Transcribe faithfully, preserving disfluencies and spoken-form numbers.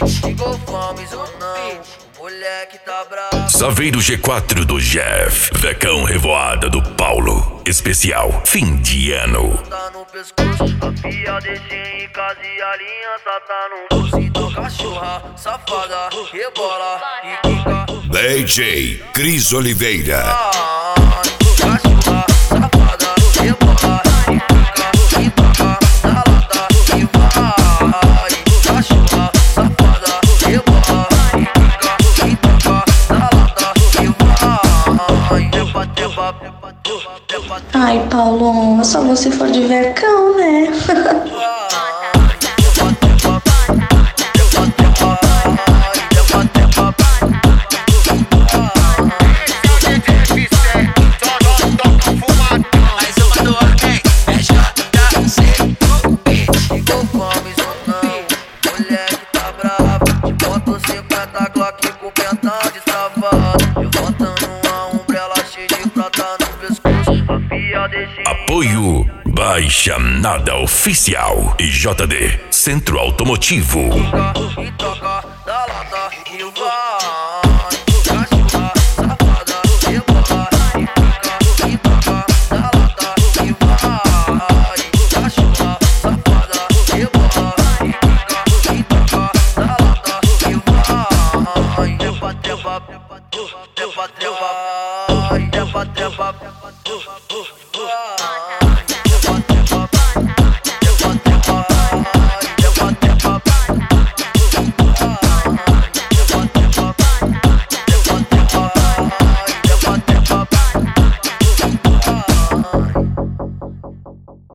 Ligou fome ou não, moleque tá bravo. Saveiro G quatro do Jeff, Vecão Revoada do Paulo. Especial fim de ano. Tá no pescoço, a pia deixei em casa e a aliança tá no bolso. Então cachorra, safada, rebola e quica. D J Cris Oliveira. Ah, cachorra, safada, rebola e quica. E toca na lata e vai. Cachorra, safada, rebola e quica. E toca na lata e vai. Trepa, trepa, trepa, trepa, trepa. Ai, Paulo, só você for de vecão, né? Apoio Baixa Nada Oficial e J D Centro Automotivo.